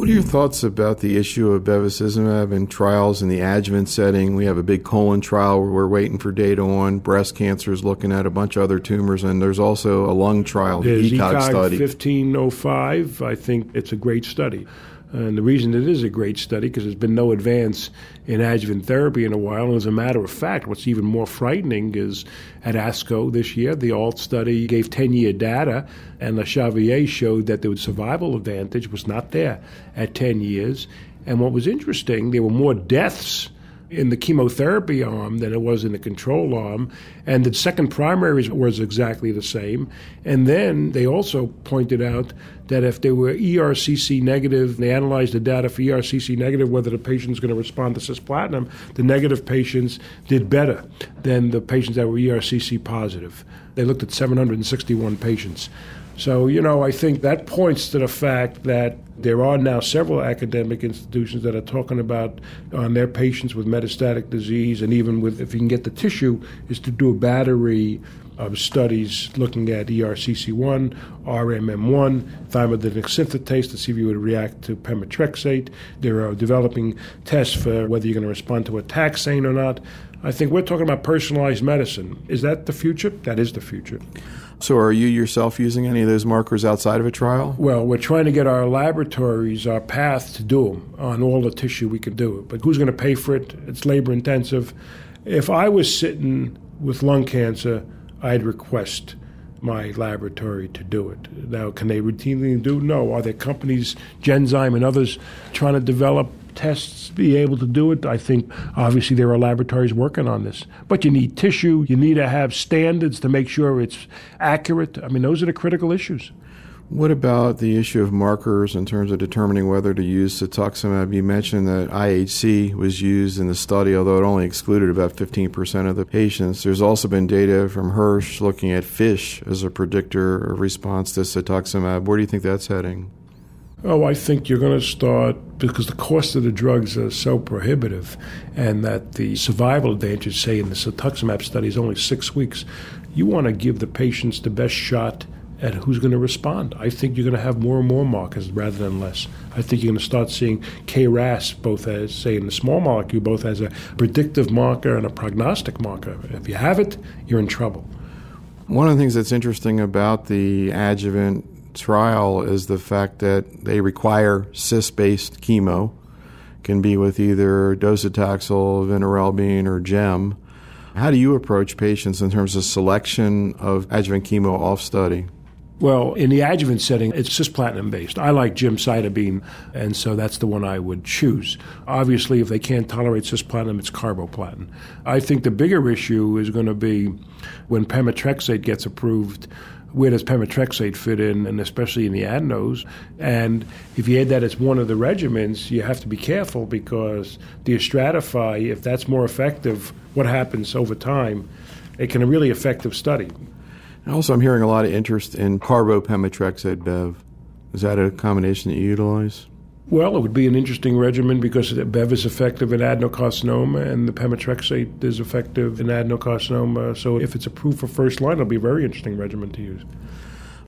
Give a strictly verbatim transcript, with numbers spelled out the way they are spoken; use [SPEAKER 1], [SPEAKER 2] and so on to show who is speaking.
[SPEAKER 1] What are your thoughts about the issue of bevacizumab in trials in the adjuvant setting? We have a big colon trial where we're waiting for data on. Breast cancer is looking at a bunch of other tumors, and there's also a lung trial, the
[SPEAKER 2] There's
[SPEAKER 1] E C O G study.
[SPEAKER 2] E C O G fifteen oh five. I think it's a great study. And the reason it is a great study, because there's been no advance in adjuvant therapy in a while. And as a matter of fact, what's even more frightening is at ASCO this year, the A L T study gave ten-year data, and Le Xavier showed that the survival advantage was not there at ten years. And what was interesting, there were more deaths in the chemotherapy arm than it was in the control arm, and the second primary was exactly the same. And then they also pointed out that if they were E R C C negative, they analyzed the data for E R C C negative, whether the patient's going to respond to cisplatin, the negative patients did better than the patients that were E R C C positive. They looked at seven hundred sixty-one patients. So, you know, I think that points to the fact that there are now several academic institutions that are talking about on their patients with metastatic disease, and even with, if you can get the tissue, is to do a battery of studies looking at E R C C one, R M M one, thymidinic synthetase to see if you would react to pemetrexate. They're developing tests for whether you're going to respond to a taxane or not. I think we're talking about personalized medicine. Is that the future? That is the future.
[SPEAKER 1] So are you yourself using any of those markers outside of a trial?
[SPEAKER 2] Well, we're trying to get our laboratories, our path to do them on all the tissue we can do it. But who's going to pay for it? It's labor intensive. If I was sitting with lung cancer, I'd request my laboratory to do it. Now, can they routinely do? No. Are there companies, Genzyme and others, trying to develop tests, be able to do it? I think obviously there are laboratories working on this. But you need tissue. You need to have standards to make sure it's accurate. I mean, those are the critical issues.
[SPEAKER 1] What about the issue of markers in terms of determining whether to use cetuximab? You mentioned that I H C was used in the study, although it only excluded about fifteen percent of the patients. There's also been data from Hirsch looking at FISH as a predictor of response to cetuximab. Where do you think that's heading?
[SPEAKER 2] Oh, I think you're going to start, because the cost of the drugs are so prohibitive, and that the survival advantage, say, in the cetuximab study is only six weeks. You want to give the patients the best shot at who's going to respond. I think you're going to have more and more markers rather than less. I think you're going to start seeing K R A S both as, say, in the small molecule, both as a predictive marker and a prognostic marker. If you have it, you're in trouble.
[SPEAKER 1] One of the things that's interesting about the adjuvant trial is the fact that they require cis-based chemo, can be with either docetaxel, vinorelbine, or gem. How do you approach patients in terms of selection of adjuvant chemo off study?
[SPEAKER 2] Well, in the adjuvant setting, it's cisplatin-based. I like gemcitabine, and so that's the one I would choose. Obviously, if they can't tolerate cisplatin, it's carboplatin. I think the bigger issue is going to be when pemetrexate gets approved. Where does pemetrexate fit in, and especially in the adenos? And if you add that as one of the regimens, you have to be careful, because do you stratify? If that's more effective, what happens over time? It can be a really effective study.
[SPEAKER 1] And also, I'm hearing a lot of interest in carbopemetrexate Bev. Is that a combination that you utilize?
[SPEAKER 2] Well, it would be an interesting regimen because Bev is effective in adenocarcinoma and the pemetrexate is effective in adenocarcinoma. So if it's approved for first line, it'll be a very interesting regimen to use.